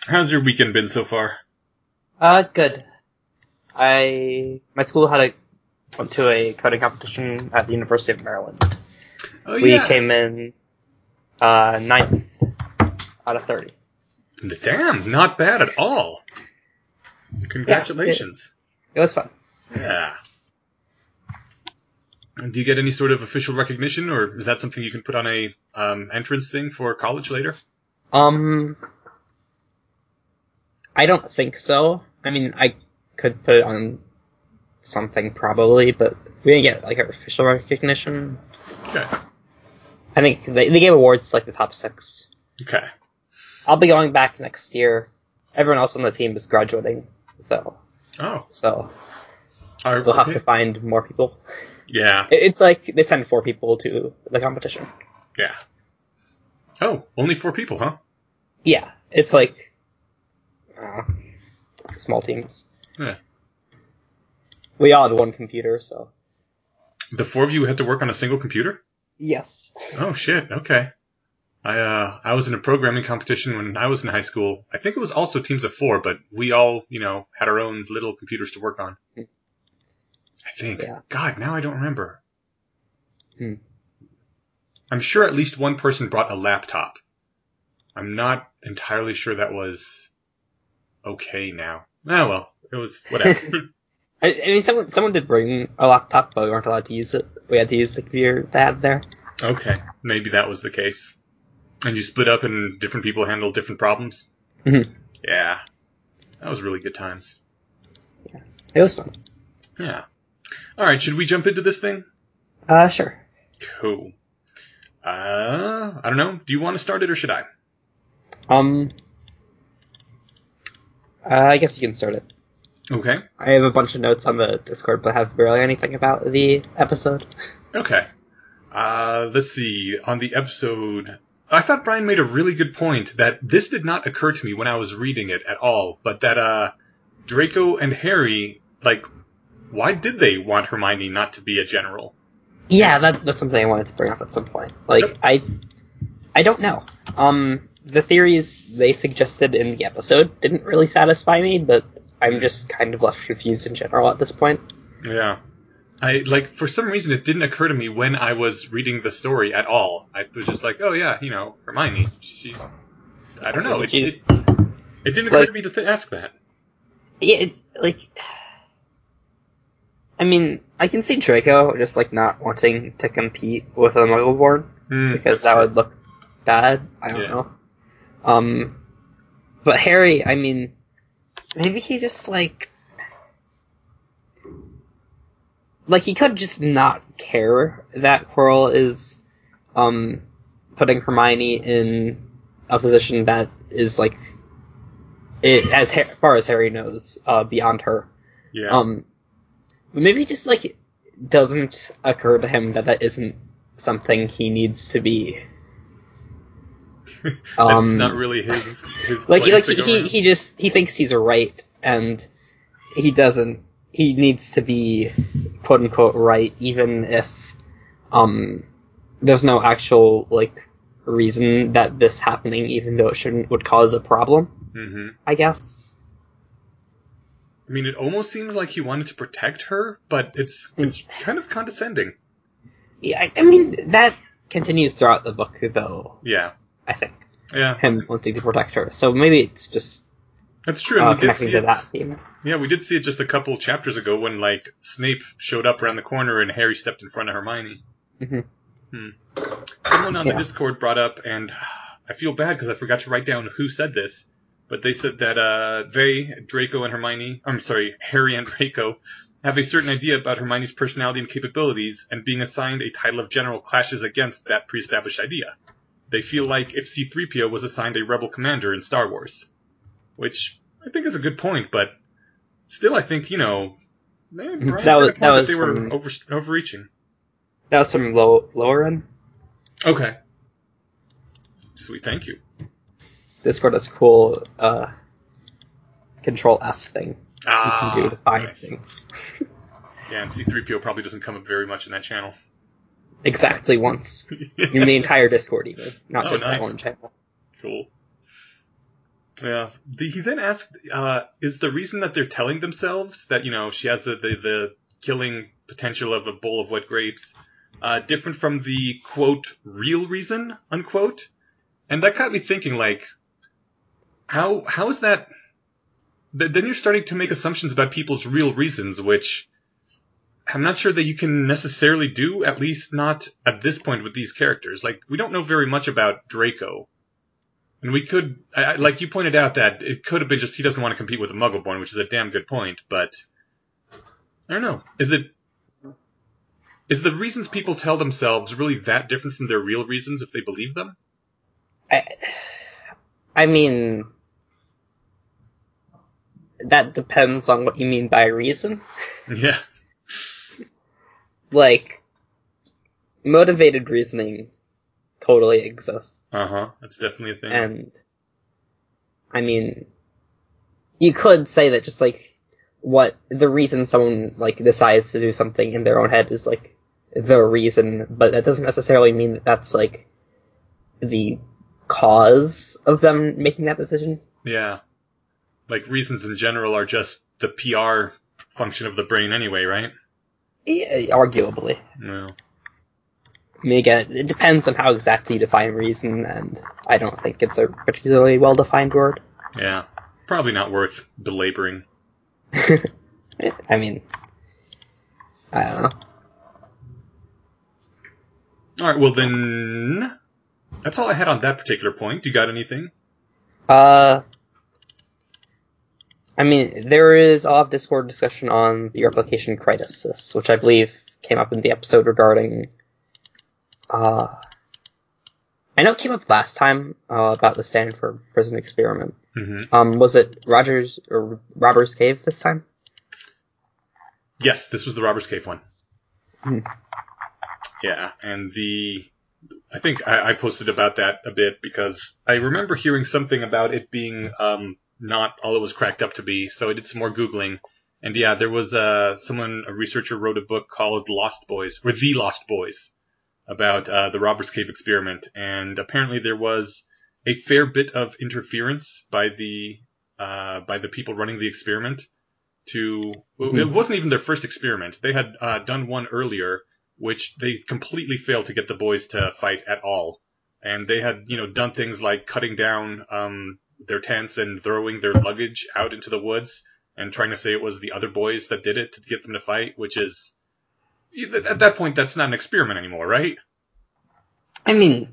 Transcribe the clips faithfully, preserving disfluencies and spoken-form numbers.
How's your weekend been so far? Uh, good. I my school had a went to a coding competition at the University of Maryland. Oh we yeah. came in uh ninth out of thirty. Damn, not bad at all. Congratulations. Yeah, it, it was fun. Yeah. And do you get any sort of official recognition, or is that something you can put on a um, entrance thing for college later? Um, I don't think so. I mean, I could put it on something probably, but we didn't get like official recognition. Okay. I think they they gave awards to like the top six. Okay. I'll be going back next year. Everyone else on the team is graduating, though. Oh. So Are, we'll okay. have to find more people. Yeah. It, it's like they send four people to the competition. Yeah. Oh, only four people, huh? Yeah, it's like uh, small teams. Yeah. We all had one computer, so. The four of you had to work on a single computer? Yes. Oh shit. Okay. I uh I was in a programming competition when I was in high school. I think it was also teams of four, but we all, you know, had our own little computers to work on. I think. Yeah. God, now I don't remember. Hmm. I'm sure at least one person brought a laptop. I'm not entirely sure that was okay now. Oh well, it was whatever. I, I mean, someone someone did bring a laptop, but we weren't allowed to use it. We had to use the computer they had there. Okay, maybe that was the case. And you split up and different people handled different problems? Mm-hmm. Yeah. That was really good times. Yeah. It was fun. Yeah. Alright, should we jump into this thing? Uh, sure. Cool. Uh, I don't know. Do you want to start it or should I? Um, uh, I guess you can start it. Okay. I have a bunch of notes on the Discord, but have barely anything about the episode. Okay. Uh, let's see. On the episode, I thought Brian made a really good point that this did not occur to me when I was reading it at all, but that uh, Draco and Harry, like, why did they want Hermione not to be a general? Yeah, that, that's something I wanted to bring up at some point. Like, Yep. I, I don't know. Um, the theories they suggested in the episode didn't really satisfy me, but I'm just kind of left confused in general at this point. Yeah. I, like, for some reason it didn't occur to me when I was reading the story at all. I was just like, oh yeah, you know, Hermione, she's, I don't know, it, it, it didn't occur like, to me to th- ask that. Yeah, it, like, I mean, I can see Draco just, like, not wanting to compete with a Muggleborn, Mm, because that true. would look bad, I don't Yeah. know. Um, but Harry, I mean, maybe he just, like, like, he could just not care that Quirrell is, um, putting Hermione in a position that is, like, it, as ha- far as Harry knows, uh, beyond her. Yeah. Um, maybe just, like, it doesn't occur to him that that isn't something he needs to be. That's um, not really his, his Like, place like to he, go he, around. he just, he thinks he's right, and he doesn't, he needs to be, quote unquote, right, even if, um, there's no actual, like, reason that this happening, even though it shouldn't, would cause a problem, Mm-hmm. I guess. I mean, it almost seems like he wanted to protect her, but it's it's kind of condescending. Yeah, I, I mean, that continues throughout the book, though, Yeah. I think. Yeah. Him wanting to protect her. So maybe it's just That's true, uh, and we did connecting see to it. that theme. Yeah, we did see it just a couple chapters ago when, like, Snape showed up around the corner and Harry stepped in front of Hermione. Mm-hmm. Hmm. Someone on Yeah. the Discord brought up, and I feel bad because I forgot to write down who said this, but they said that uh, they, Draco and Hermione, I'm sorry, Harry and Draco, have a certain idea about Hermione's personality and capabilities, and being assigned a title of general clashes against that pre-established idea. They feel like if C three P O was assigned a rebel commander in Star Wars. Which I think is a good point, but still I think, you know, man, Brian's That got was- a point that that, was they were from- over, overreaching. That was from Lo- Lauren. Okay. Sweet, thank you. Discord has a cool uh, Control F thing Ah, you can do to find nice. things. Yeah, and C three P O probably doesn't come up very much in that channel. Exactly once. In the entire Discord, even. Not Oh, just nice. that one channel. Cool. Yeah. The, he then asked, uh, is the reason that they're telling themselves that, you know, she has the, the, the killing potential of a bowl of wet grapes, uh, different from the, quote, real reason, unquote? And that got me thinking, like, how how is that... Then you're starting to make assumptions about people's real reasons, which I'm not sure that you can necessarily do, at least not at this point with these characters. Like, we don't know very much about Draco. And we could, I, like you pointed out, that it could have been just he doesn't want to compete with a Muggleborn, which is a damn good point, but I don't know. Is it, is the reasons people tell themselves really that different from their real reasons if they believe them? I, I mean, that depends on what you mean by reason. Yeah. Like, motivated reasoning totally exists. Uh-huh. That's definitely a thing. And, I mean, you could say that just, like, what the reason someone, like, decides to do something in their own head is, like, the reason, but that doesn't necessarily mean that that's, like, the cause of them making that decision. Yeah. Like, reasons in general are just the P R function of the brain anyway, right? Yeah, arguably. No. I mean, again, it depends on how exactly you define reason, and I don't think it's a particularly well-defined word. Yeah. Probably not worth belaboring. I mean, I don't know. Alright, well then, that's all I had on that particular point. You got anything? Uh, I mean, there is a lot of Discord discussion on the replication crisis, which I believe came up in the episode regarding, uh, I know it came up last time, uh, about the Stanford prison experiment. Mm-hmm. Um, was it Rogers, or Robbers Cave this time? Yes, this was the Robbers Cave one. Hmm. Yeah, and the... I think I, I posted about that a bit because I remember hearing something about it being um, not all it was cracked up to be, so I did some more Googling. And yeah, there was uh, someone, a researcher wrote a book called Lost Boys, or The Lost Boys, about uh, the Robbers Cave experiment. And apparently there was a fair bit of interference by the uh, by the people running the experiment. To well, Mm-hmm. It wasn't even their first experiment. They had uh, done one earlier, which they completely failed to get the boys to fight at all. And they had, you know, done things like cutting down um, their tents and throwing their luggage out into the woods and trying to say it was the other boys that did it to get them to fight, which is, at that point, that's not an experiment anymore, right? I mean,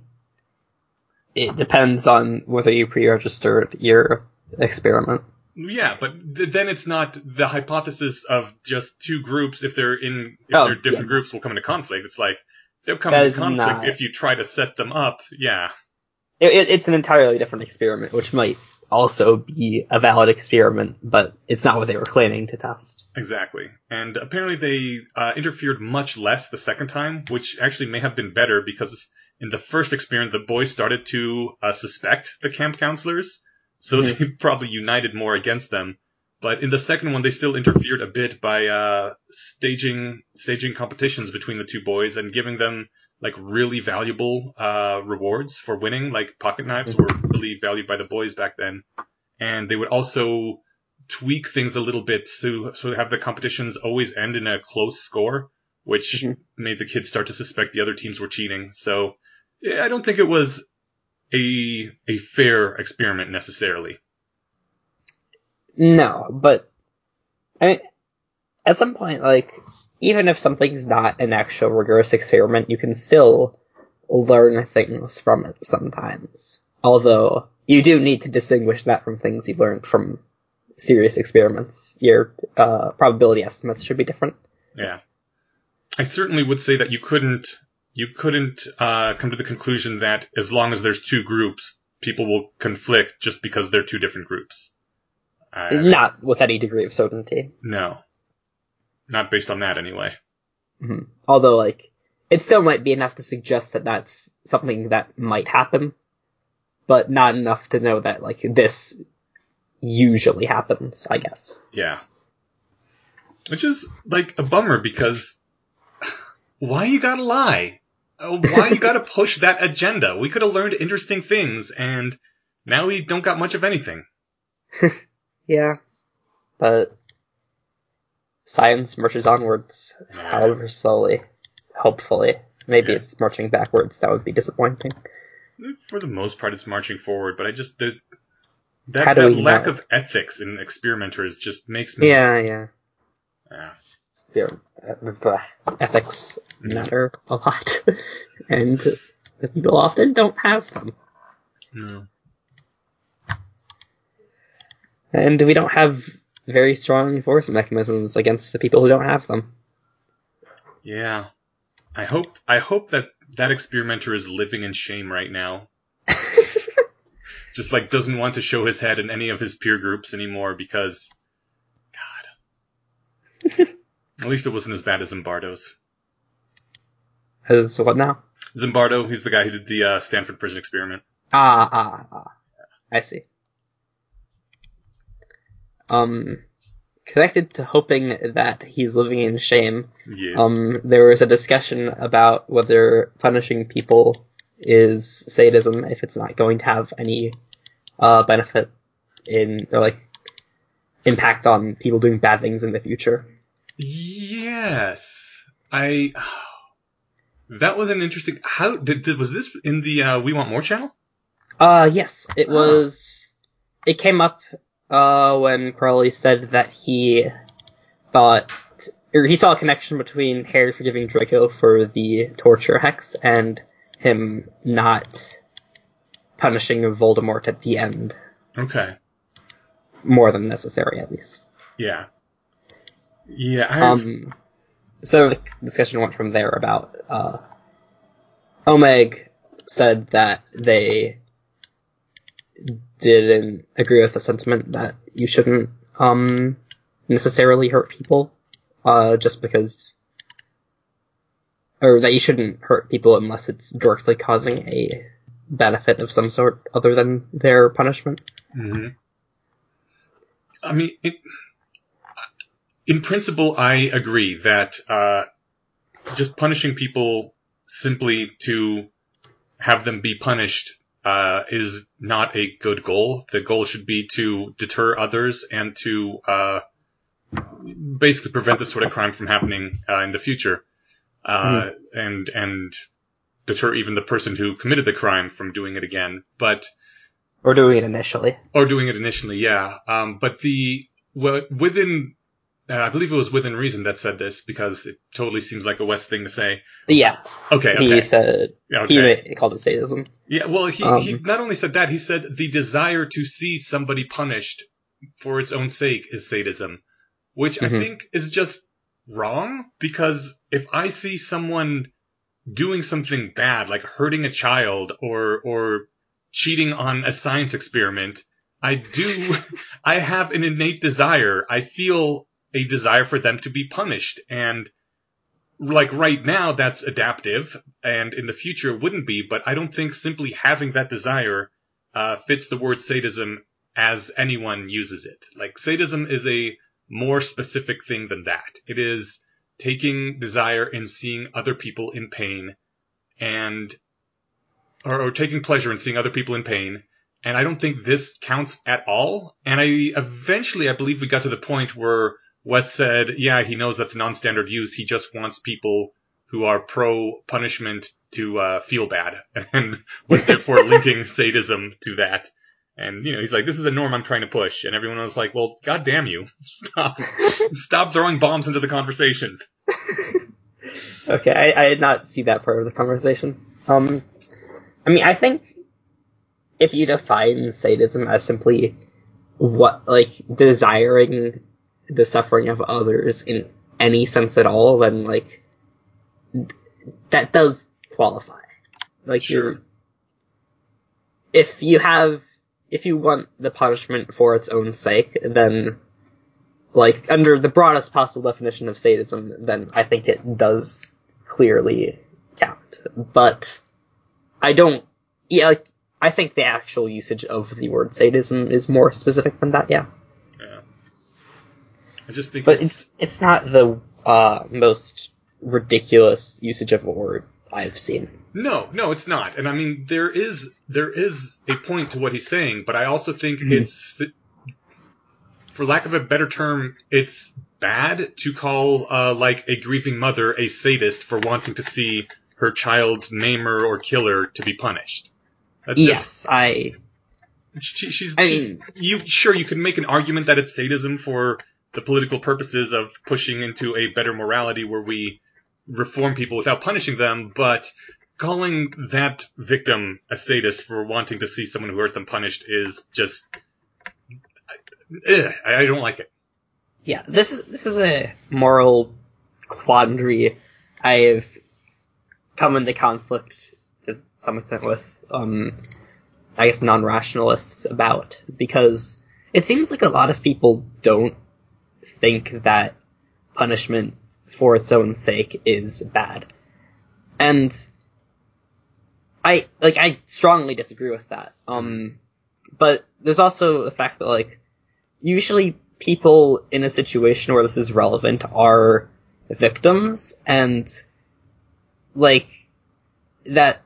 it depends on whether you pre-registered your experiment. Yeah, but th- then it's not the hypothesis of just two groups. If they're in, if Oh, they're different yeah. groups, will come into conflict. It's like they'll come That into is conflict not- if you try to set them up. Yeah, It, it, it's an entirely different experiment, which might also be a valid experiment, but it's not what they were claiming to test. exactly. And apparently they uh, interfered much less the second time, which actually may have been better because in the first experiment, the boys started to uh, suspect the camp counselors, so Mhm. they probably united more against them. But in the second one, they still interfered a bit by uh, staging staging competitions between the two boys and giving them like really valuable uh, rewards for winning. Like pocket knives were really valued by the boys back then, and they would also tweak things a little bit to so have the competitions always end in a close score, which Mhm. made the kids start to suspect the other teams were cheating. So yeah, I don't think it was a a fair experiment necessarily. No, but I mean, at some point, like, even if something's not an actual rigorous experiment, you can still learn things from it sometimes. Although, you do need to distinguish that from things you learned from serious experiments. Your uh, probability estimates should be different. Yeah, I certainly would say that you couldn't you couldn't uh, come to the conclusion that as long as there's two groups, people will conflict just because they're two different groups. I mean, Not with any degree of certainty. no, not based on that anyway. Mm-hmm. Although, like, it still might be enough to suggest that that's something that might happen, but not enough to know that, like, this usually happens, I guess. Yeah, which is like a bummer because why you gotta lie? Uh, Why you gotta push that agenda? We could have learned interesting things, and now we don't got much of anything. Yeah, but science marches onwards, Yeah. however slowly. Hopefully. Maybe Yeah. it's marching backwards. That would be disappointing. For the most part, it's marching forward, but I just the, How that do that we lack know? of ethics in experimenters just makes me. Yeah, yeah. Yeah. Spirit, uh, ethics matter a lot, and people often don't have them. No. And we don't have very strong enforcement mechanisms against the people who don't have them. Yeah. I hope I hope that that experimenter is living in shame right now. Just like doesn't want to show his head in any of his peer groups anymore because, God. At least it wasn't as bad as Zimbardo's. As what now? Zimbardo, he's the guy who did the uh, Stanford prison experiment. Ah, ah, ah. I see. Um, connected to hoping that he's living in shame, Yes. um, there was a discussion about whether punishing people is sadism if it's not going to have any uh, benefit in, or like, impact on people doing bad things in the future. Yes. I... That was an interesting... How did, did was this in the uh, We Want More channel? Uh, yes, it Oh. was, it came up, uh, when Crowley said that he thought, or he saw a connection between Harry forgiving Draco for the torture hex and him not punishing Voldemort at the end. Okay. More than necessary, at least. Yeah. Yeah, I've... Um, so the discussion went from there about, uh, Omeg said that they didn't agree with the sentiment that you shouldn't, um, necessarily hurt people, uh, just because, or that you shouldn't hurt people unless it's directly causing a benefit of some sort other than their punishment. Mm-hmm. I mean, it, in principle, I agree that uh, just punishing people simply to have them be punished uh, is not a good goal. The goal should be to deter others and to uh, basically prevent this sort of crime from happening uh, in the future, uh, mm-hmm. and and deter even the person who committed the crime from doing it again. But or doing it initially, or doing it initially, yeah. Um, but the well, within. Uh, I believe it was Within Reason that said this, because it totally seems like a West thing to say. Yeah. Okay, okay. He said, okay. he called it sadism. Yeah, well, he, um, he not only said that, he said the desire to see somebody punished for its own sake is sadism, which mm-hmm. I think is just wrong, because if I see someone doing something bad, like hurting a child or or cheating on a science experiment, I do, I have an innate desire. I feel a desire for them to be punished. And like right now, that's adaptive, and in the future it wouldn't be, but I don't think simply having that desire uh, fits the word sadism as anyone uses it. Like, sadism is a more specific thing than that. It is taking desire in seeing other people in pain, and or, or taking pleasure in seeing other people in pain. And I don't think this counts at all. And I eventually, I believe we got to the point where Wes said, yeah, he knows that's non-standard use. He just wants people who are pro-punishment to uh, feel bad, and was therefore linking sadism to that. And, you know, he's like, this is a norm I'm trying to push. And everyone was like, well, god damn you. Stop. Stop throwing bombs into the conversation. Okay, I, I did not see that part of the conversation. Um, I mean, I think if you define sadism as simply what, like, desiring the suffering of others in any sense at all, then, like, that does qualify. Like, sure. you're, if you have, if you want the punishment for its own sake, then, like, under the broadest possible definition of sadism, then I think it does clearly count. But I don't, yeah, like, I think the actual usage of the word sadism is more specific than that, yeah. Yeah. I just think But it's... it's, it's not the uh, most ridiculous usage of a word I've seen. No, no, it's not. And I mean, there is there is a point to what he's saying, but I also think mm-hmm. it's for lack of a better term, it's bad to call, uh, like, a grieving mother a sadist for wanting to see her child's maimer or killer to be punished. That's yes, just, I... she, she's, I she's, mean, you, sure, you can make an argument that it's sadism for the political purposes of pushing into a better morality where we reform people without punishing them, but calling that victim a sadist for wanting to see someone who hurt them punished is just... Ugh, I, I don't like it. yeah, this is this is a moral quandary I've come into conflict to some extent with, um, I guess, non-rationalists about, because it seems like a lot of people don't think that punishment for its own sake is bad. And I, like, I strongly disagree with that. Um, but there's also the fact that, like, usually people in a situation where this is relevant are victims, and, like, that,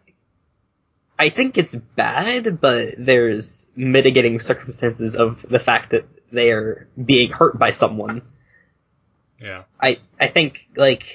I think it's bad, but there's mitigating circumstances of the fact that they are being hurt by someone. Yeah. I, I think, like,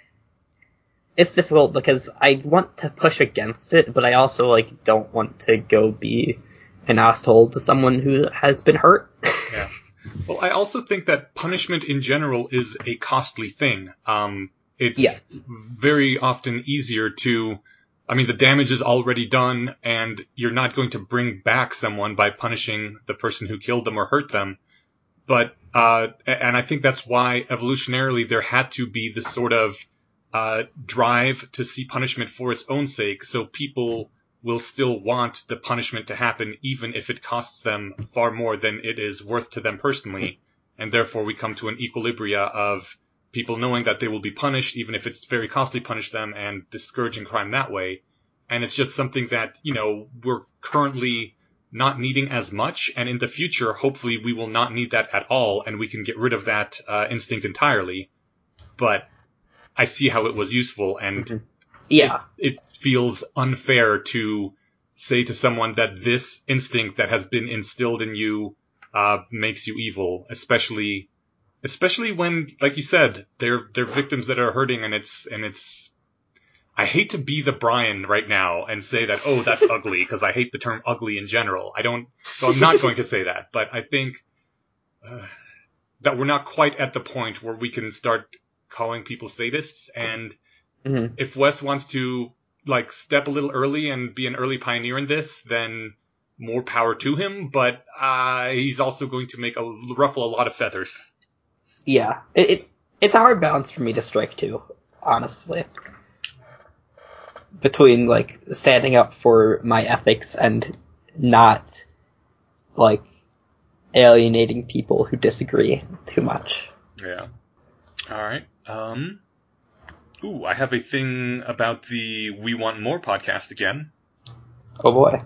it's difficult because I want to push against it, but I also, like, don't want to go be an asshole to someone who has been hurt. Yeah. Well, I also think that punishment in general is a costly thing. Um, it's Yes. very often easier to, I mean, the damage is already done, and you're not going to bring back someone by punishing the person who killed them or hurt them. But, uh, and I think that's why evolutionarily there had to be this sort of uh, drive to see punishment for its own sake, so people will still want the punishment to happen even if it costs them far more than it is worth to them personally, and therefore we come to an equilibria of people knowing that they will be punished even if it's very costly to punish them, and discouraging crime that way. And it's just something that, you know, we're currently not needing as much, and in the future hopefully we will not need that at all, and we can get rid of that uh, instinct entirely. But I see how it was useful, and Mm-hmm. Yeah. It, it feels unfair to say to someone that this instinct that has been instilled in you uh, makes you evil, especially especially when, like you said, they're they're victims that are hurting, and it's and it's. I hate to be the Brian right now and say that, oh, that's ugly, because I hate the term ugly in general. I don't, so I'm not going to say that. But I think uh, that we're not quite at the point where we can start calling people sadists, and Mm-hmm. if Wes wants to, like, step a little early and be an early pioneer in this, then more power to him, but uh, he's also going to make a ruffle a lot of feathers. Yeah. It, it it's a hard balance for me to strike too, honestly. Between, like, standing up for my ethics and not, like, alienating people who disagree too much. Yeah. Alright. Um... Ooh, I have a thing about the We Want More podcast again. Oh boy.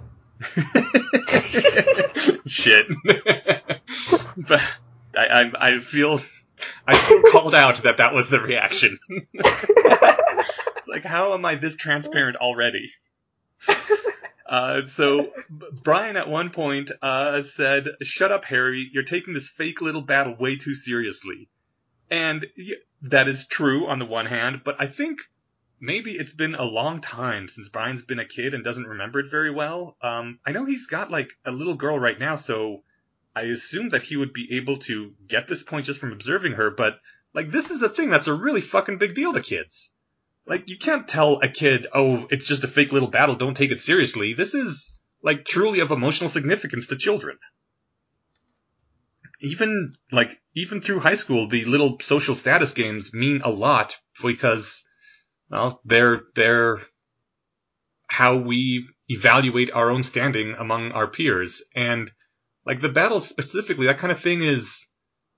Shit. But I, I, I feel I feel called out that that was the reaction. It's like, how am I this transparent already? Uh, so Brian at one point uh, said, "Shut up, Harry. You're taking this fake little battle way too seriously." And that is true on the one hand, but I think maybe it's been a long time since Brian's been a kid and doesn't remember it very well. Um, I know he's got, like, a little girl right now, so I assume that he would be able to get this point just from observing her, but, like, this is a thing that's a really fucking big deal to kids. Like, you can't tell a kid, oh, it's just a fake little battle, don't take it seriously. This is, like, truly of emotional significance to children. Even, like, even through high school, the little social status games mean a lot because, well, they're, they're how we evaluate our own standing among our peers. And, like, the battles specifically, that kind of thing is,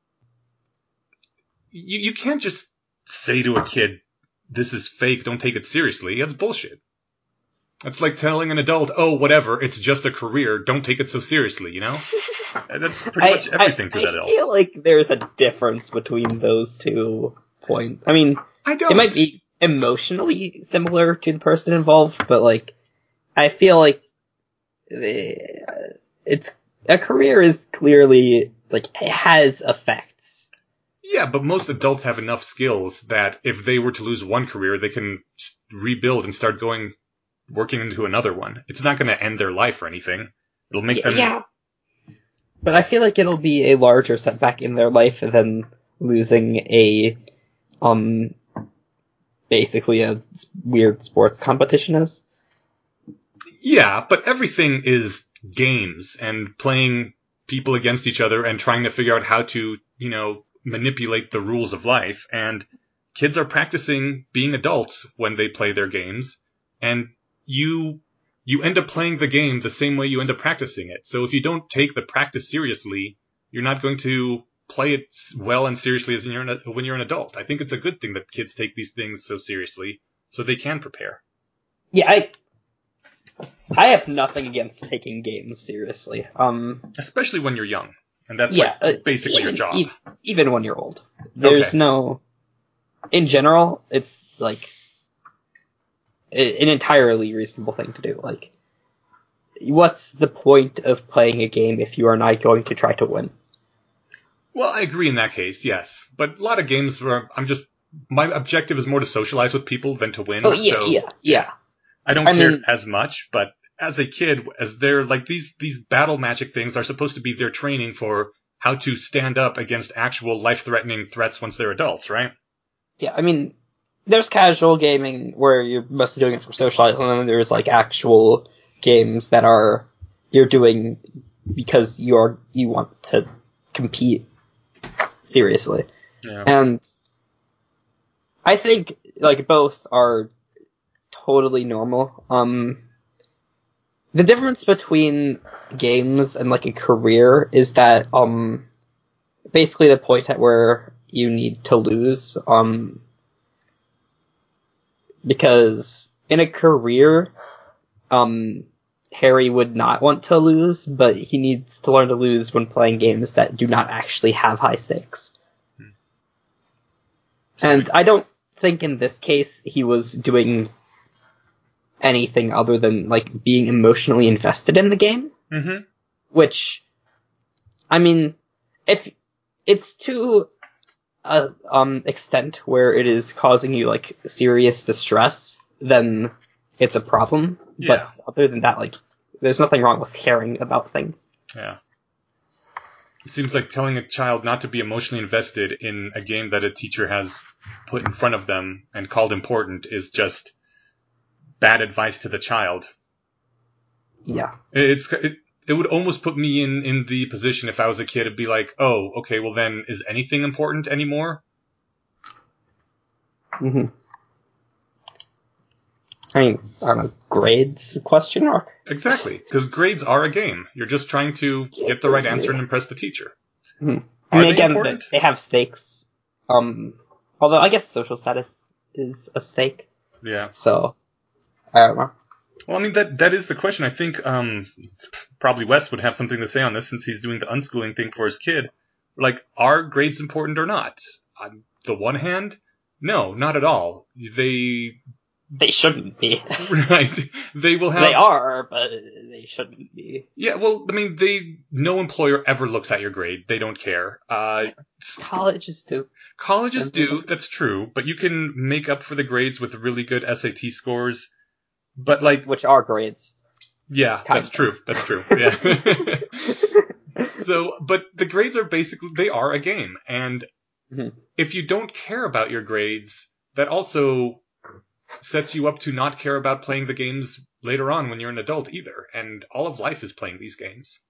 you, you can't just say to a kid, this is fake, don't take it seriously. That's bullshit. That's like telling an adult, oh, whatever, it's just a career, don't take it so seriously, you know? That's pretty I, much everything I, to that I else. feel like there's a difference between those two points. I mean, I don't. It might be emotionally similar to the person involved, but, like, I feel like it's a career is clearly like, it has effects. Yeah, but most adults have enough skills that if they were to lose one career, they can rebuild and start going, working into another one. It's not going to end their life or anything. It'll make yeah, them... Yeah. But I feel like it'll be a larger setback in their life than losing a, um, basically a weird sports competition is. Yeah, but everything is games and playing people against each other and trying to figure out how to, you know, manipulate the rules of life. And kids are practicing being adults when they play their games. And you you end up playing the game the same way you end up practicing it. So if you don't take the practice seriously, you're not going to play it well and seriously as you're an, when you're an adult. I think it's a good thing that kids take these things so seriously so they can prepare. Yeah, I I have nothing against taking games seriously. Um, Especially when you're young. And that's yeah, like uh, basically even, your job. e- even when you're old. There's Okay. no... In general, it's, like, an entirely reasonable thing to do. Like, what's the point of playing a game if you are not going to try to win? Well, I agree in that case, yes. But a lot of games where I'm just... My objective is more to socialize with people than to win. Oh, yeah, so yeah, yeah. I don't I care mean- as much, but as a kid, as they're like these these battle magic things are supposed to be their training for how to stand up against actual life-threatening threats once they're adults, right? Yeah, I mean, there's casual gaming where you're mostly doing it for socializing, and then there's, like, actual games that are... You're doing because you are you want to compete seriously. Yeah. And I think, like, both are totally normal. Um, the difference between games and, like, a career is that, um, basically the point at where you need to lose, um, because in a career, um, Harry would not want to lose, but he needs to learn to lose when playing games that do not actually have high stakes. Hmm. And I don't think in this case he was doing anything other than, like, being emotionally invested in the game. Mm-hmm. Which, I mean, if it's to a um, extent where it is causing you, like, serious distress, then it's a problem. Yeah. But other than that, like, there's nothing wrong with caring about things. Yeah. It seems like telling a child not to be emotionally invested in a game that a teacher has put in front of them and called important is just bad advice to the child. Yeah. It's it, it would almost put me in, in the position if I was a kid to be like, oh, okay, well then, is anything important anymore? hmm I mean, I don't know, grades, question mark? Exactly, because grades are a game. You're just trying to get the right answer and impress the teacher. Mm-hmm. Are I mean, they again, important? they have stakes. Um, although I guess social status is a stake, Yeah. so I don't know. Well, I mean, that that is the question. I think um, probably Wes would have something to say on this since he's doing the unschooling thing for his kid. Like, are grades important or not? On the one hand, no, not at all. They They shouldn't be. right. They will have. They are, but they shouldn't be. Yeah, well, I mean, they no employer ever looks at your grade. They don't care. Uh, Colleges do. colleges do. That's true, but you can make up for the grades with really good S A T scores. But like, Which are grades. yeah, Kind that's of. true. That's true. Yeah. So, but the grades are basically they are a game, and Mhm. if you don't care about your grades, that also sets you up to not care about playing the games later on when you're an adult either. And all of life is playing these games.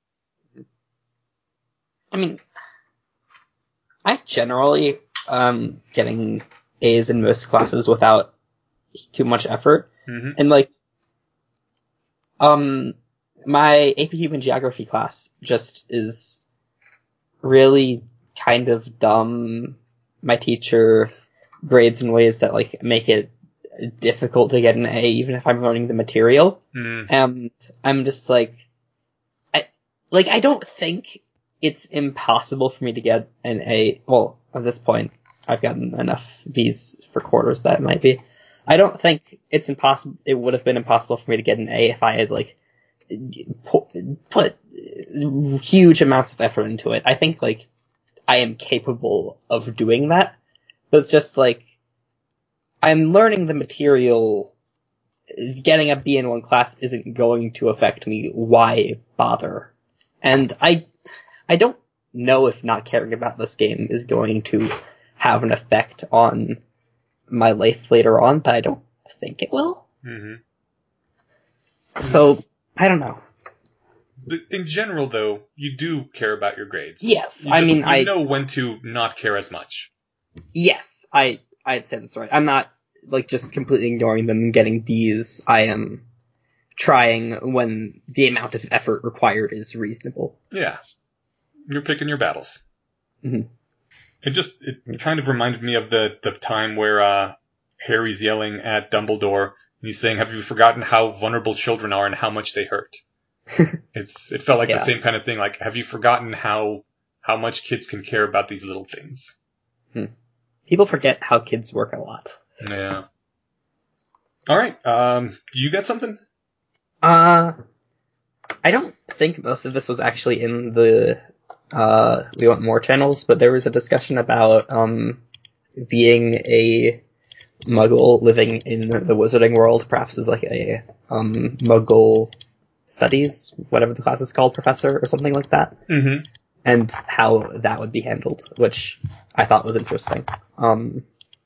I mean, I generally um getting A's in most classes without too much effort, Mm-hmm. and like, um, my A P Human Geography class just is really kind of dumb. My teacher grades in ways that, like, make it difficult to get an A, even if I'm learning the material. Mm. And I'm just like, I like I don't think it's impossible for me to get an A. Well, at this point, I've gotten enough B's for quarters that it might be. I don't think it's impossible. It would have been impossible for me to get an A if I had, like, put, put huge amounts of effort into it. I think, like, I am capable of doing that, but it's just, like, I'm learning the material. Getting a B in one class isn't going to affect me. Why bother? And I, I don't know if not caring about this game is going to have an effect on my life later on, but I don't think it will. Mm-hmm. So, I don't know. In general, though, you do care about your grades. Yes, you I just, mean, you I know when to not care as much. Yes, I I'd say that's right. I'm not, like, just completely ignoring them and getting D's. I am trying when the amount of effort required is reasonable. Yeah. You're picking your battles. Mm-hmm. It just, it kind of reminded me of the, the time where uh, Harry's yelling at Dumbledore, and he's saying, have you forgotten how vulnerable children are and how much they hurt? it's It felt like Yeah. the same kind of thing, like, have you forgotten how how much kids can care about these little things? Hmm. People forget how kids work a lot. Yeah. Alright, um, do you got something? Uh, I don't think most of this was actually in the uh, We Want More channels, but there was a discussion about um, being a Muggle living in the Wizarding world, perhaps as like a um, Muggle studies, whatever the class is called, professor or something like that, Mm-hmm. and how that would be handled, which I thought was interesting. Um,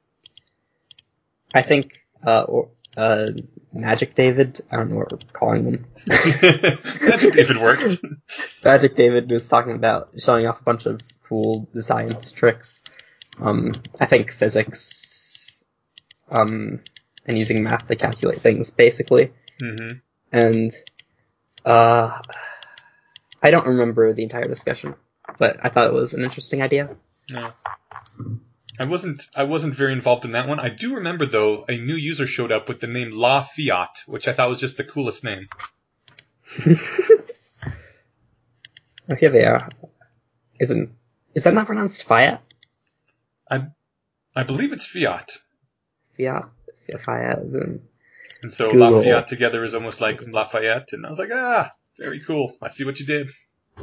I think uh, or, uh, Magic David, I don't know what we're calling them. Magic David works. Magic David was talking about showing off a bunch of cool science tricks. Um, I think physics, um, and using math to calculate things, basically. Mm-hmm. And, uh, I don't remember the entire discussion, but I thought it was an interesting idea. Yeah. I wasn't I wasn't very involved in that one. I do remember, though, a new user showed up with the name La Fiat, which I thought was just the coolest name. Oh, here they are. Isn't, is that not pronounced Fiat? I I believe it's Fiat. Fiat? Fiat? And so Google. Lafayette together is almost like Lafayette, and I was like, ah, very cool. I see what you did.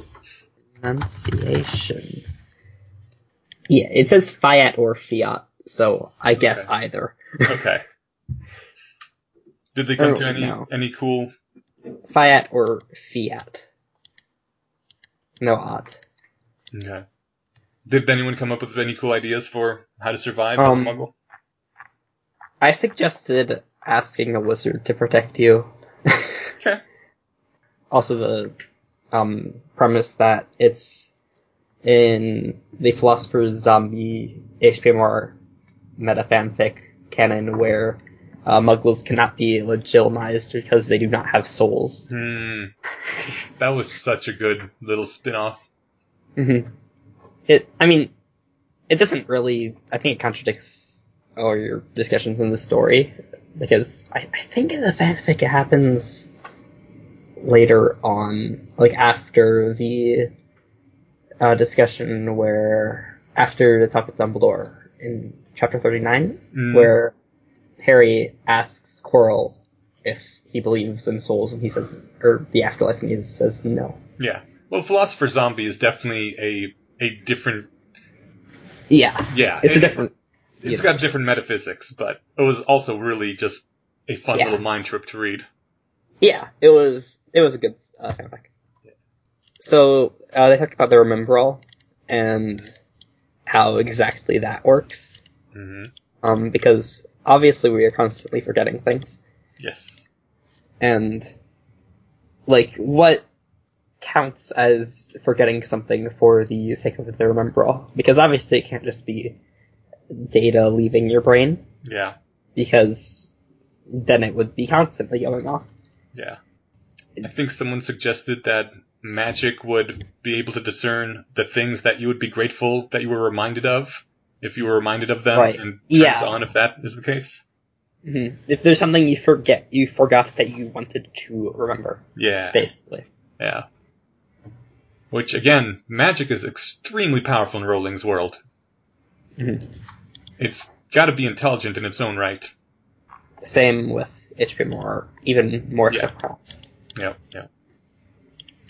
Pronunciation. Yeah, it says Fiat or Fiat, so I guess Okay. either. Okay. Did they come Oh, to any no. any cool? Fiat or Fiat. No odds. Okay. Did anyone come up with any cool ideas for how to survive as a Um, Muggle? I suggested asking a wizard to protect you. Okay. Also the um, premise that it's in the Philosopher's Zombie H P M R meta fanfic canon where uh, Muggles cannot be legitimized because they do not have souls. Hmm. That was such a good little spin-off. Mm-hmm. It, I mean, it doesn't really, I think it contradicts all your discussions in the story, because I, I think in the fanfic it happens later on, like after the uh, discussion where, after the talk with Dumbledore in chapter thirty-nine, Mm. where Harry asks Quirrell if he believes in souls, and he says, or the afterlife, and he says no. Yeah. Well, Philosopher Zombie is definitely a a different. Yeah. Yeah. It's it, a different It's universe. got different metaphysics, but it was also really just a fun Yeah. little mind trip to read. Yeah, it was it was a good uh, fanfic. So uh, they talked about the Remember All and how exactly that works. Mm-hmm. Um, because obviously we are constantly forgetting things, Yes. and like what counts as forgetting something for the sake of the Remember All? Because obviously it can't just be data leaving your brain, Yeah. because then it would be constantly going off. Yeah. I think someone suggested that magic would be able to discern the things that you would be grateful that you were reminded of, if you were reminded of them, Right. and turns Yeah. on if that is the case. Mm-hmm. If there's something you forget, you forgot that you wanted to remember, Yeah. basically. Yeah. Which, again, magic is extremely powerful in Rowling's world. Mm-hmm. It's got to be intelligent in its own right. Same with H P more, even more Yeah. so perhaps. Yeah, yeah.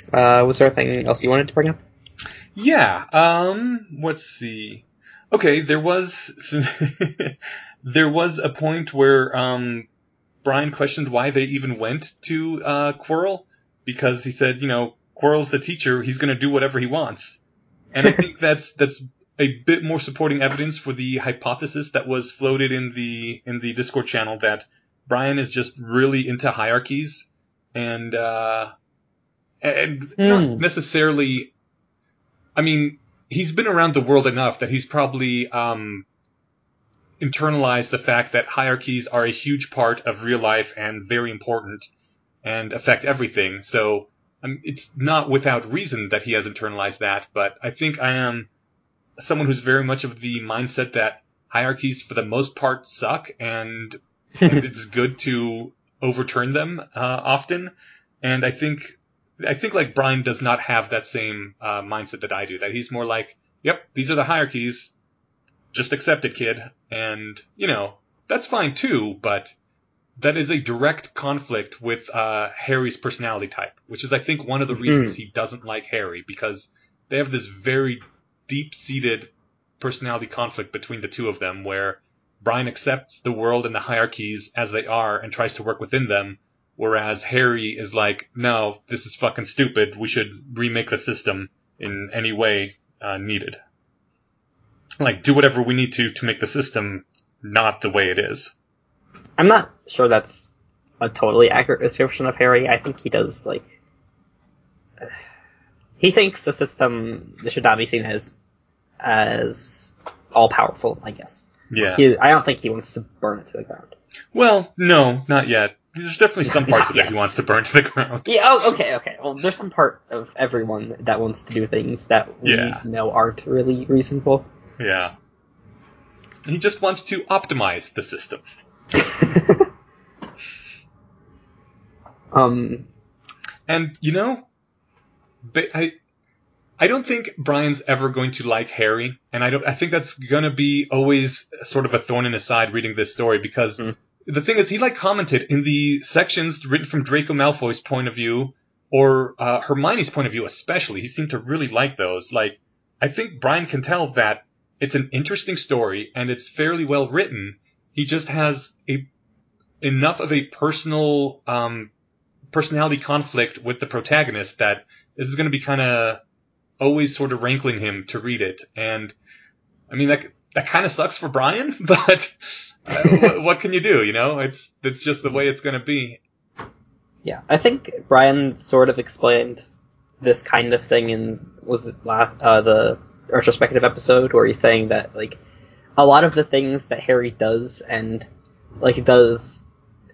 Uh, was there anything else you wanted to bring up? Yeah. Um. Let's see. Okay, there was some there was a point where um Brian questioned why they even went to uh, Quirrell, because he said, you know, Quirrell's the teacher; he's going to do whatever he wants. And I think that's that's a bit more supporting evidence for the hypothesis that was floated in the in the Discord channel that Brian is just really into hierarchies and uh, and not Hmm. necessarily. I mean, he's been around the world enough that he's probably um, internalized the fact that hierarchies are a huge part of real life and very important and affect everything. So um, it's not without reason that he has internalized that. But I think I am someone who's very much of the mindset that hierarchies for the most part suck, and and it's good to overturn them uh, often. And I think I think like Brian does not have that same uh, mindset that I do. That he's more like, yep, these are the hierarchies. Just accept it, kid. And you know that's fine too, but that is a direct conflict with uh, Harry's personality type, which is, I think, one of the reasons he doesn't like Harry, because they have this very deep-seated personality conflict between the two of them, where Brian accepts the world and the hierarchies as they are and tries to work within them, whereas Harry is like, no, this is fucking stupid. We should remake the system in any way uh, needed. Like, do whatever we need to to make the system not the way it is. I'm not sure that's a totally accurate description of Harry. I think he does, like... He thinks the system should not be seen as as all-powerful, I guess. Yeah. He, I don't think he wants to burn it to the ground. Well, no, not yet. There's definitely some parts Not of it yet. he wants to burn to the ground. Yeah, oh, okay, okay. Well, there's some part of everyone that wants to do things that we Yeah. know aren't really reasonable. Yeah. He just wants to optimize the system. um, And, you know, I I don't think Brian's ever going to like Harry, and I don't. I think that's going to be always sort of a thorn in his side reading this story, because Hmm. the thing is, he like commented in the sections written from Draco Malfoy's point of view, or uh, Hermione's point of view especially. He seemed to really like those. Like, I think Brian can tell that it's an interesting story and it's fairly well written. He just has a enough of a personal um, personality conflict with the protagonist that this is going to be kind of always sort of rankling him to read it. And I mean, that that kind of sucks for Brian, but uh, what, what can you do? You know, it's it's just the way it's going to be. Yeah, I think Brian sort of explained this kind of thing in was it la- uh, the retrospective episode where he's saying that like a lot of the things that Harry does and like does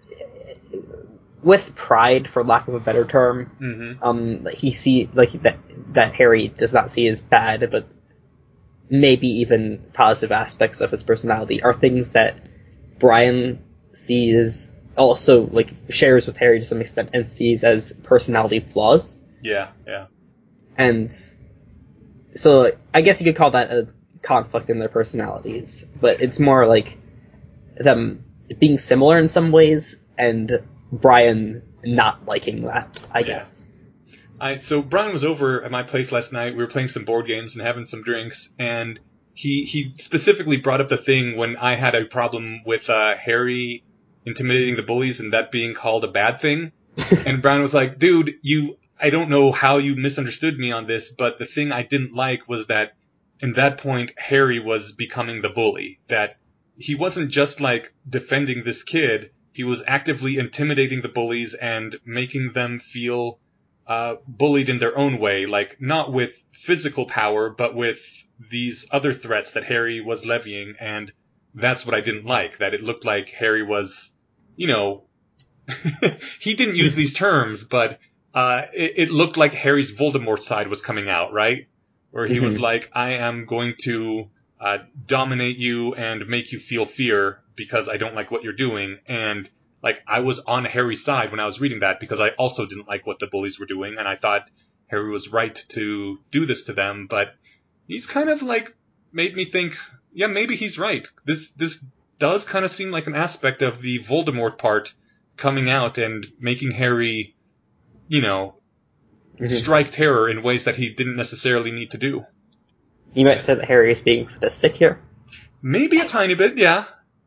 with pride, for lack of a better term, Mm-hmm. um, he see like that that Harry does not see as bad, but maybe even positive aspects of his personality are things that Brian sees also like shares with Harry to some extent and sees as personality flaws. Yeah, yeah, And so I guess you could call that a conflict in their personalities, but it's more like them being similar in some ways and Brian not liking that, I Yeah. guess. I so Brian was over at my place last night. We were playing some board games and having some drinks, and he he specifically brought up the thing when I had a problem with uh, Harry intimidating the bullies and that being called a bad thing. And Brian was like, "Dude, you I don't know how you misunderstood me on this, but the thing I didn't like was that in that point Harry was becoming the bully. That he wasn't just like defending this kid, he was actively intimidating the bullies and making them feel uh, bullied in their own way, like not with physical power, but with these other threats that Harry was levying, and that's what I didn't like, that it looked like Harry was, you know, he didn't use these terms, but uh, it, it looked like Harry's Voldemort side was coming out, right? Where he was Mhm. like, I am going to uh, dominate you and make you feel fear because I don't like what you're doing. And like, I was on Harry's side when I was reading that because I also didn't like what the bullies were doing, and I thought Harry was right to do this to them. But he's kind of like made me think, yeah, maybe he's right. This this does kind of seem like an aspect of the Voldemort part coming out and making Harry, you know, Mhm. strike terror in ways that he didn't necessarily need to do. You might say that Harry is being sadistic here. Maybe a tiny bit, yeah.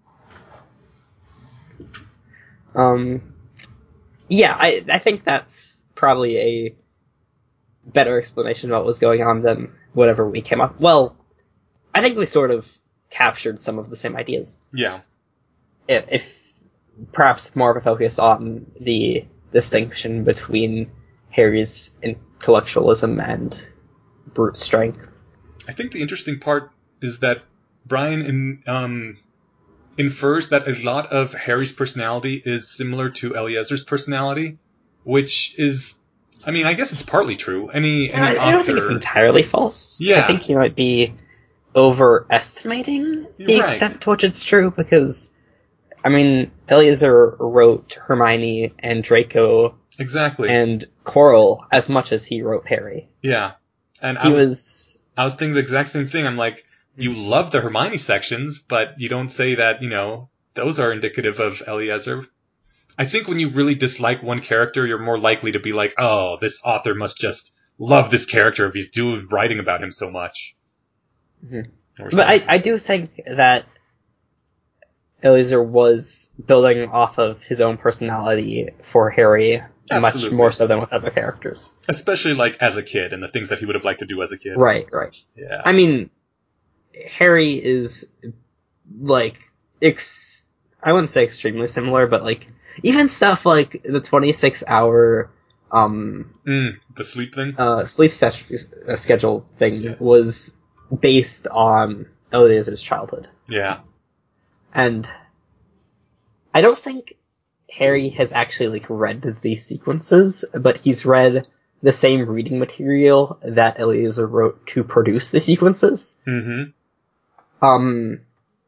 Um, yeah, I I think that's probably a better explanation of what was going on than whatever we came up. Well, I think we sort of captured some of the same ideas. Yeah. If, if perhaps more of a focus on the distinction between Harry's intellectualism and brute strength. I think the interesting part is that Brian in, um, infers that a lot of Harry's personality is similar to Eliezer's personality, which is, I mean, I guess it's partly true. Any, any I, author, I don't think it's entirely false. Yeah. I think you might be overestimating the Right. extent to which it's true, because, I mean, Eliezer wrote Hermione and Draco Exactly. and Quirrell as much as he wrote Harry. Yeah. And I He was, was... I was thinking the exact same thing. I'm like, you love the Hermione sections, but you don't say that, you know, those are indicative of Eliezer. I think when you really dislike one character, you're more likely to be like, oh, this author must just love this character if he's doing writing about him so much. Mhm. Or But I, something. I do think that Eliezer was building off of his own personality for Harry much Absolutely. more so than with other characters. Especially like as a kid and the things that he would have liked to do as a kid. Right, right. Yeah. I mean, Harry is, like, ex- I wouldn't say extremely similar, but, like, even stuff like the twenty-six hour, um, Mm, the sleep thing? uh, sleep set- uh, schedule thing Yeah. was based on Eliezer's childhood. Yeah. And I don't think Harry has actually, like, read these sequences, but he's read the same reading material that Eliezer wrote to produce the sequences. Mm-hmm. Um,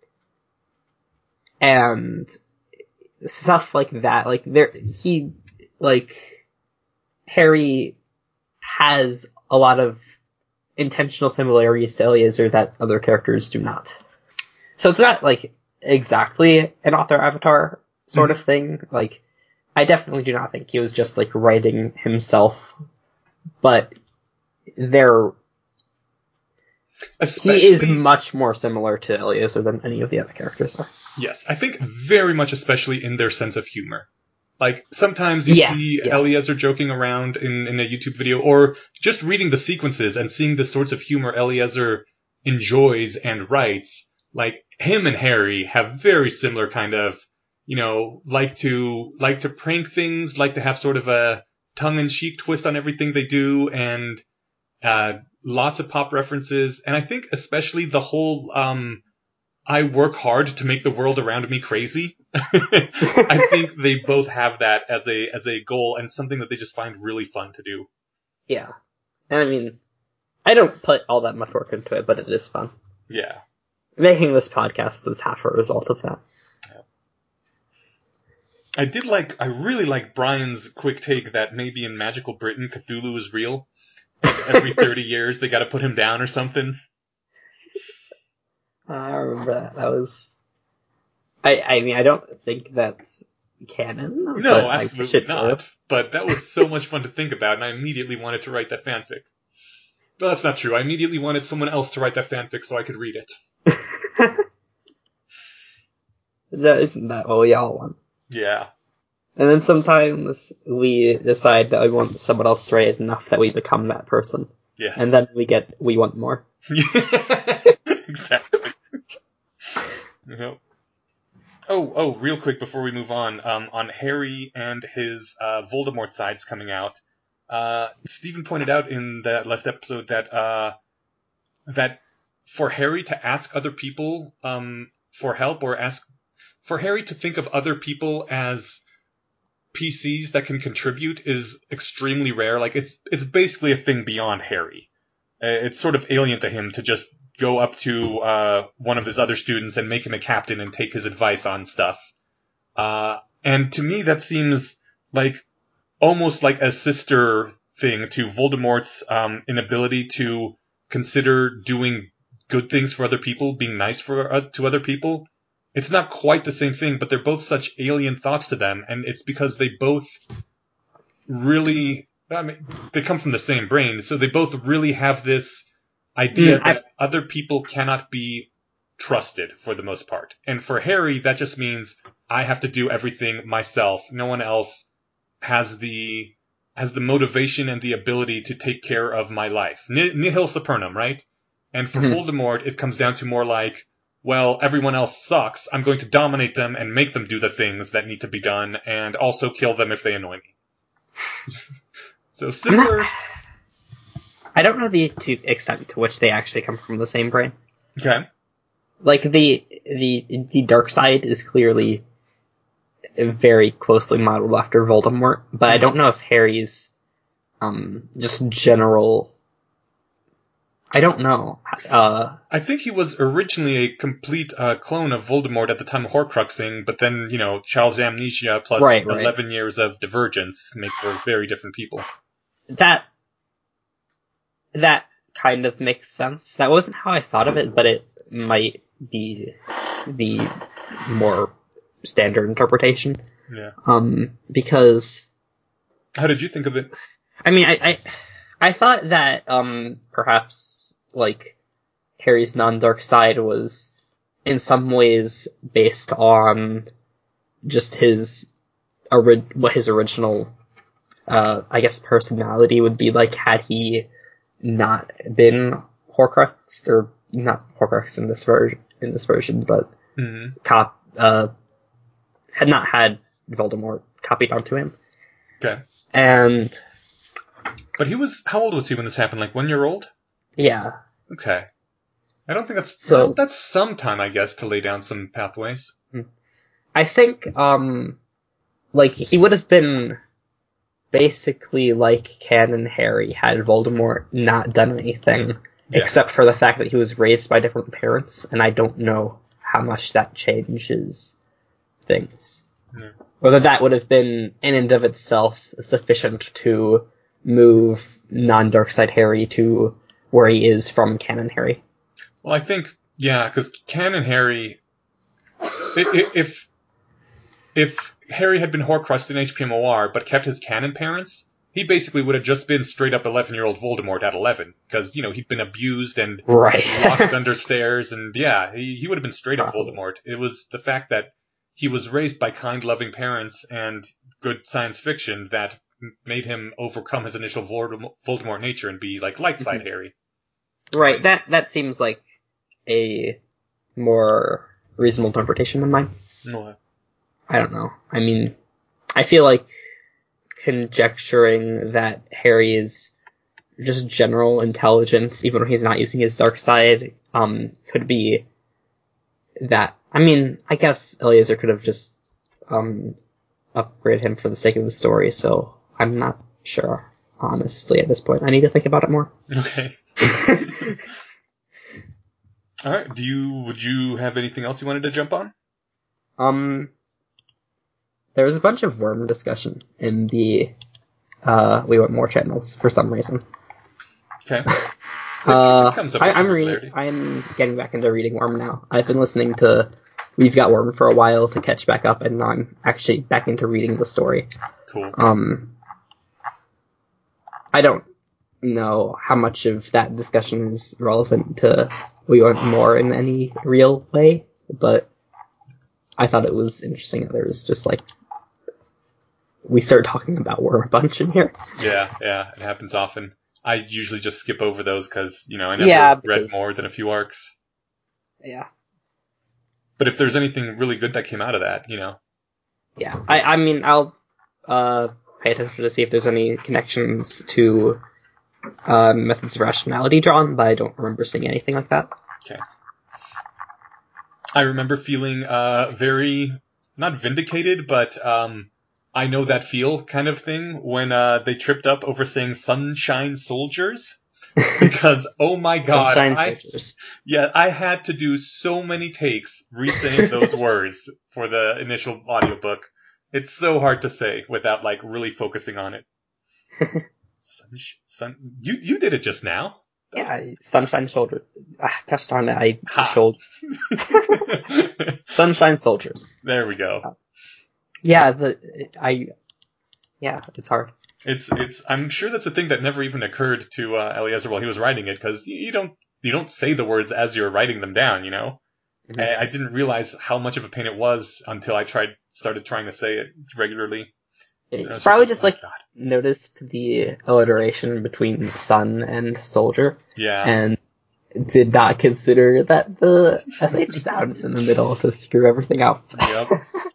and stuff like that, like, there, he, like, Harry has a lot of intentional similarities to Eliezer that other characters do not. So it's not, like, exactly an author-avatar sort Mm-hmm. of thing. Like, I definitely do not think he was just, like, writing himself, but there, Especially, he is much more similar to Eliezer than any of the other characters are. yes, I think very much especially in their sense of humor. Like, sometimes you Yes, see yes. Eliezer joking around in, in a YouTube video, or just reading the sequences and seeing the sorts of humor Eliezer enjoys and writes. Like, him and Harry have very similar kind of, you know, like to, like to prank things, like to have sort of a tongue-in-cheek twist on everything they do, and, uh, lots of pop references. And I think especially the whole, um, I work hard to make the world around me crazy. I think they both have that as a as a goal and something that they just find really fun to do. Yeah. And I mean, I don't put all that much work into it, but it is fun. Yeah. Making this podcast was half a result of that. I did like, I really like Brian's quick take that maybe in Magical Britain, Cthulhu is real. Like every thirty years they gotta put him down or something. I remember that. That was... I, I mean, I don't think that's canon. No, but I absolutely wish it not. were. But that was so much fun to think about, and I immediately wanted to write that fanfic. But that's not true. I immediately wanted someone else to write that fanfic so I could read it. That isn't that what we all want. Yeah. And then sometimes we decide that we want someone else to write it enough that we become that person. Yes. And then we get, we want more. Exactly. Yep. Oh, oh, real quick before we move on, um, on Harry and his uh, Voldemort sides coming out, uh, Stephen pointed out in that last episode that uh, that for Harry to ask other people um, for help, or ask for Harry to think of other people as P Cs that can contribute is extremely rare. Like, it's it's basically a thing beyond Harry. Uh, It's sort of alien to him to just go up to uh, one of his other students and make him a captain and take his advice on stuff. Uh, and to me, that seems like almost like a sister thing to Voldemort's um, inability to consider doing good things for other people, being nice for uh, to other people. It's not quite the same thing, but they're both such alien thoughts to them, and it's because they both really I mean, they come from the same brain, so they both really have this idea Mm, I- that other people cannot be trusted for the most part. And for Harry, that just means I have to do everything myself. No one else has the has the motivation and the ability to take care of my life. Ni- Nihil supernum, right? And for Mhm. Voldemort, it comes down to more like, well, everyone else sucks. I'm going to dominate them and make them do the things that need to be done, and also kill them if they annoy me. So I'm similar. not- I don't know the to extent to which they actually come from the same brain. Okay. Like the the the dark side is clearly very closely modeled after Voldemort, but I don't know if Harry's um just general. I don't know. Uh, I think he was originally a complete uh, clone of Voldemort at the time of Horcruxing, but then, you know, childhood amnesia plus Right, right. eleven years of divergence make for very different people. that that kind of makes sense. That wasn't how I thought of it, but it might be the more standard interpretation. Yeah. Um, because How did you think of it? I mean, I I, I thought that um perhaps like Harry's non-dark side was in some ways based on just his ori- what his original uh I guess personality would be like had he not been Horcrux, or not Horcrux in this version in this version, but Mm-hmm. cop uh had not had Voldemort copied onto him. Okay. And But he was, how old was he when this happened? Like one year old? yeah, Okay. I don't think that's, So- well, that's some time, I guess, to lay down some pathways. I think um like he would have been basically like Canon Harry had Voldemort not done anything, Yeah. except for the fact that he was raised by different parents, and I don't know how much that changes things. Yeah. Whether that would have been in and of itself sufficient to move non-Darkside Harry to where he is from Canon Harry. Well, I think, yeah, because Canon Harry, i- i- if if Harry had been Horcruxed in H P M O R but kept his canon parents, he basically would have just been straight up eleven-year-old Voldemort at eleven, because, you know, he'd been abused and Right. locked under stairs, and yeah, he, he would have been straight up Probably. Voldemort. It was the fact that he was raised by kind, loving parents and good science fiction that m- made him overcome his initial Voldemort, Voldemort nature and be like light side Mhm. Harry. Right, that that seems like a more reasonable interpretation than mine. No. I don't know. I mean, I feel like conjecturing that Harry is just general intelligence, even when he's not using his dark side, um, could be that. I mean, I guess Eleazar could have just um upgraded him for the sake of the story, so I'm not sure, honestly, at this point. I need to think about it more. Okay. All right. Do you would you have anything else you wanted to jump on? Um, there was a bunch of worm discussion in the uh, We Want More channels for some reason. Okay. Uh, it comes up I, with some I'm reading. regularity. I'm getting back into reading Worm now. I've been listening to We've Got Worm for a while to catch back up, and now I'm actually back into reading the story. Cool. Um, I don't know how much of that discussion is relevant to We Want More in any real way, but I thought it was interesting that there was just like we started talking about Worm a bunch in here. Yeah, yeah, it happens often. I usually just skip over those because, you know, I never Yeah, read because- more than a few arcs. Yeah. But if there's anything really good that came out of that, you know. Yeah, I, I mean, I'll uh, pay attention to see if there's any connections to uh, Methods of Rationality drawn, but I don't remember seeing anything like that. Okay. I remember feeling uh, very, not vindicated, but um, I know that feel kind of thing when uh, they tripped up over saying Sunshine Soldiers. Because, oh my god, Sunshine I, Soldiers. yeah, I had to do so many takes re-saying those words for the initial audiobook. It's so hard to say without, like, really focusing on it. sun, sun, you, you did it just now. Yeah, Sunshine Soldiers. Ah, gosh darn it, I Ha. shoulder. Sunshine Soldiers. There we go. Yeah, the I. Yeah, it's hard. It's it's. I'm sure that's a thing that never even occurred to uh, Eliezer while he was writing it, because you, you don't you don't say the words as you're writing them down, you know. Mhm. I, I didn't realize how much of a pain it was until I tried started trying to say it regularly. And I He's was probably just just like, like oh, God. noticed the alliteration between son and soldier, Yeah. and did not consider that the sh sounds in the middle to screw everything up. Yep.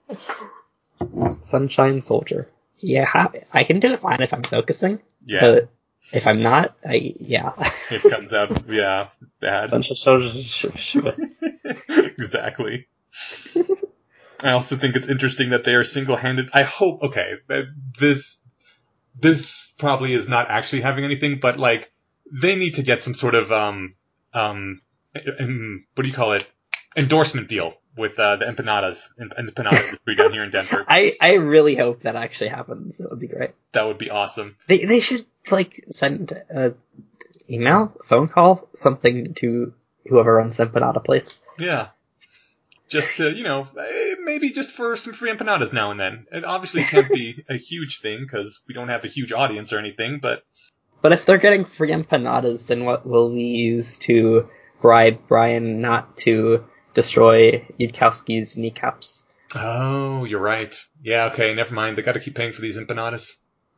Sunshine soldier. Yeah, I can do it fine if I'm focusing. Yeah. But if I'm not, I yeah. It comes out, yeah, bad. Sunshine soldier. Exactly. I also think it's interesting that they are single-handed. I hope, okay, that this this probably is not actually having anything, but like they need to get some sort of um um um, what do you call it, endorsement deal with uh, the empanadas empanada industry down here in Denver. I I really hope that actually happens. It would be great. That would be awesome. They they should like send a email, phone call, something to whoever runs Empanada Place. Yeah. Just to, you know, maybe just for some free empanadas now and then. It obviously can't be a huge thing because we don't have a huge audience or anything, but... But if they're getting free empanadas, then what will we use to bribe Brian not to destroy Yudkowski's kneecaps? Oh, you're right. Yeah, okay, never mind. They gotta keep paying for these empanadas.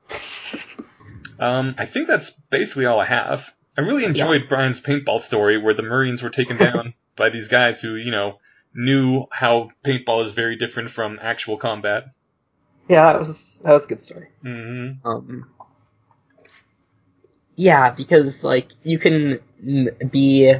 um, I think that's basically all I have. I really enjoyed yeah. Brian's paintball story where the Marines were taken down by these guys who, you know, knew how paintball is very different from actual combat. Yeah, that was that was a good story. Mm-hmm. Um, yeah, because like you can be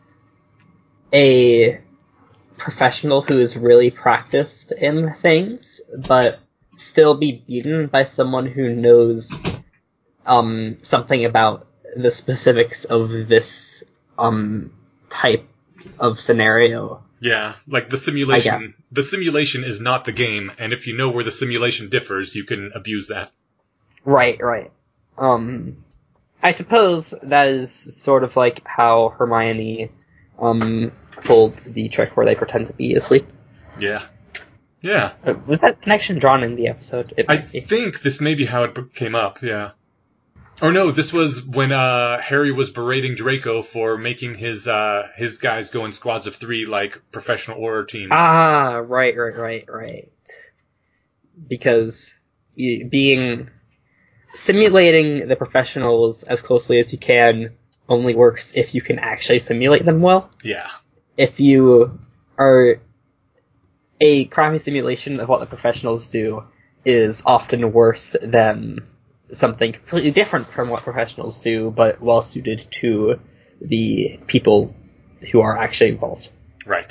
a professional who is really practiced in things, but still be beaten by someone who knows um something about the specifics of this um type of scenario. Yeah, like the simulation. The simulation is not the game, and if you know where the simulation differs, you can abuse that. Right, right. Um, I suppose that is sort of like how Hermione um pulled the trick where they pretend to be asleep. Yeah. Yeah. Uh, was that connection drawn in the episode? It I might be. think this may be how it came up, yeah. Or no, this was when uh, Harry was berating Draco for making his uh, his guys go in squads of three like professional order teams. Ah, right, right, right, right. Because you, being simulating the professionals as closely as you can only works if you can actually simulate them well. Yeah. If you are a crappy simulation of what the professionals do is often worse than something completely different from what professionals do, but well suited to the people who are actually involved. Right.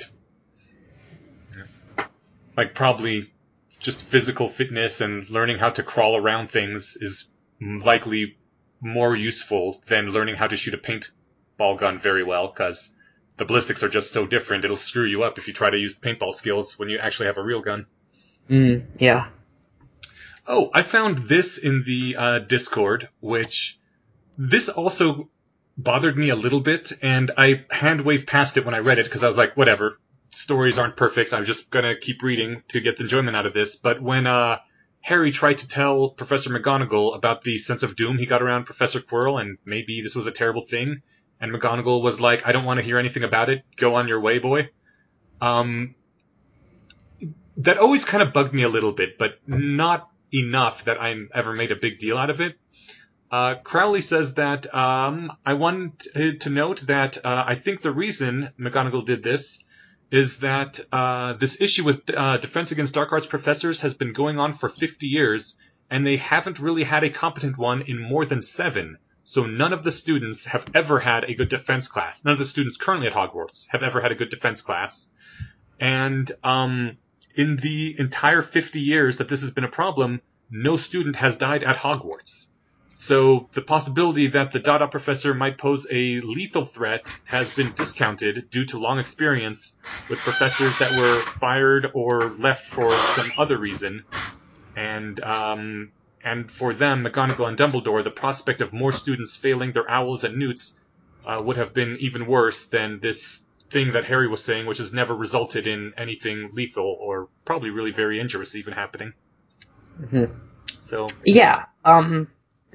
Like probably just physical fitness and learning how to crawl around things is likely more useful than learning how to shoot a paintball gun very well, because the ballistics are just so different, it'll screw you up if you try to use paintball skills when you actually have a real gun. Mm, yeah. Oh, I found this in the uh, Discord, which this also bothered me a little bit, and I hand-waved past it when I read it because I was like, whatever, stories aren't perfect, I'm just going to keep reading to get the enjoyment out of this. But when uh, Harry tried to tell Professor McGonagall about the sense of doom he got around Professor Quirrell, and maybe this was a terrible thing, and McGonagall was like, I don't want to hear anything about it, go on your way, boy. Um, that always kind of bugged me a little bit, but not enough that I ever made a big deal out of it. Uh, Crowley says that, um, I want to note that, uh, I think the reason McGonagall did this is that, uh, this issue with, uh, Defense Against Dark Arts professors has been going on for fifty years, and they haven't really had a competent one in more than seven. So none of the students have ever had a good defense class. None of the students currently at Hogwarts have ever had a good defense class. And, um, in the entire fifty years that this has been a problem, no student has died at Hogwarts. So the possibility that the Dada professor might pose a lethal threat has been discounted due to long experience with professors that were fired or left for some other reason. And um, and for them, McGonagall and Dumbledore, the prospect of more students failing their owls and newts uh, would have been even worse than this thing that Harry was saying, which has never resulted in anything lethal or probably really very injurious even happening. Mm-hmm. So yeah, um,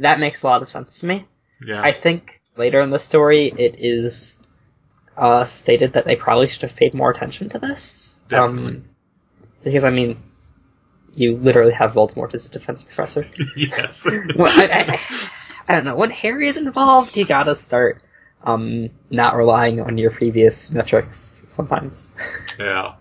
that makes a lot of sense to me. Yeah. I think later in the story it is uh, stated that they probably should have paid more attention to this. Definitely. Um, because, I mean, you literally have Voldemort as a defense professor. Yes. well, I, I, I don't know. When Harry is involved, you gotta start um, not relying on your previous metrics sometimes. Yeah.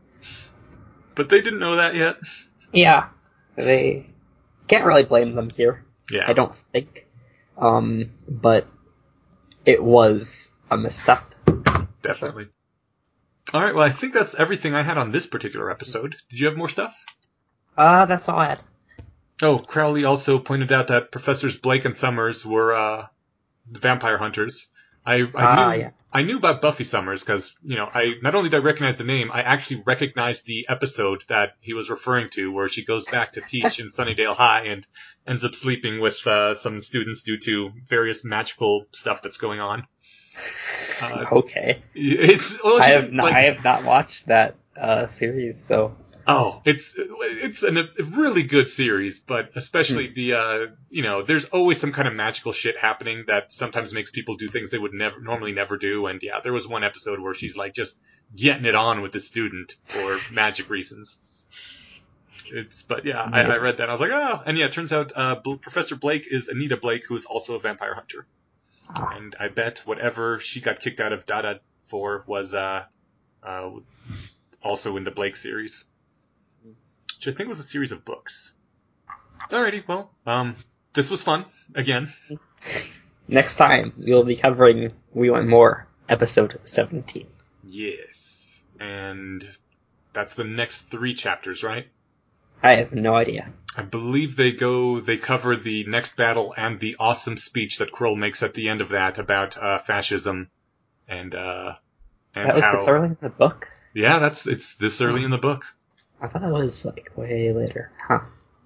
But they didn't know that yet. Yeah. They can't really blame them here. Yeah. I don't think. Um, but it was a misstep. Definitely. All right, well, I think that's everything I had on this particular episode. Did you have more stuff? Uh, that's all I had. Oh, Crowley also pointed out that Professors Blake and Summers were uh, vampire hunters. I, I Ah, knew yeah. I knew about Buffy Summers because, you know, I not only did I recognize the name, I actually recognized the episode that he was referring to, where she goes back to teach in Sunnydale High and ends up sleeping with uh, some students due to various magical stuff that's going on. Uh, Okay. it's well, I she have didn't, not. like, I have not watched that uh, series, so. Oh, it's it's an, a really good series, but especially the uh, you know, there's always some kind of magical shit happening that sometimes makes people do things they would never normally never do. And yeah, there was one episode where she's like just getting it on with the student for magic reasons. It's but yeah, I, I read that and I was like, oh, and yeah, it turns out uh, B- Professor Blake is Anita Blake, who is also a vampire hunter, Ah. and I bet whatever she got kicked out of Dada for was uh, uh, also in the Blake series. Which I think was a series of books. Alrighty, well, um, this was fun, again. Next time, we'll be covering We Want More, episode seventeen. Yes. And that's the next three chapters, right? I have no idea. I believe they go, they cover the next battle and the awesome speech that Quirrell makes at the end of that about uh, fascism and, uh, and That was how... this early in the book? Yeah, that's, it's this early in the book. I thought it was, like, way later. Huh.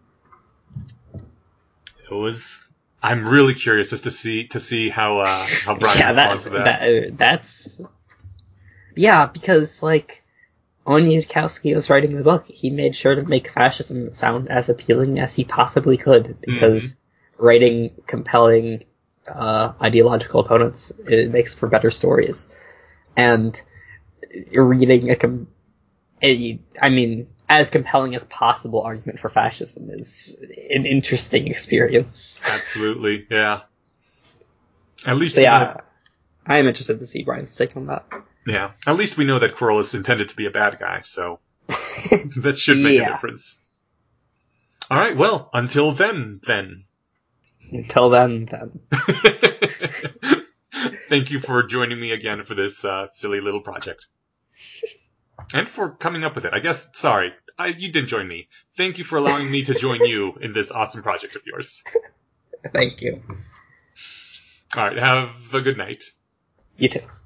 It was... I'm really curious as to see, to see how, uh, how Brian yeah, responds that, to that. that, uh, that's... Yeah, because, like, when Yudkowsky was writing the book, he made sure to make fascism sound as appealing as he possibly could, because mm-hmm. writing compelling uh, ideological opponents, it makes for better stories. And reading a, com- a, I mean, as compelling as possible argument for fascism is an interesting experience. Absolutely, yeah. At least, so, yeah, I am interested to see Brian's take on that. Yeah, at least we know that Quirrell is intended to be a bad guy, so that should make yeah. a difference. All right, well, until then, then. Until then, then. Thank you for joining me again for this uh, silly little project. And for coming up with it. I guess, sorry, I, you didn't join me. Thank you for allowing me to join you in this awesome project of yours. Thank you. All right, have a good night. You too.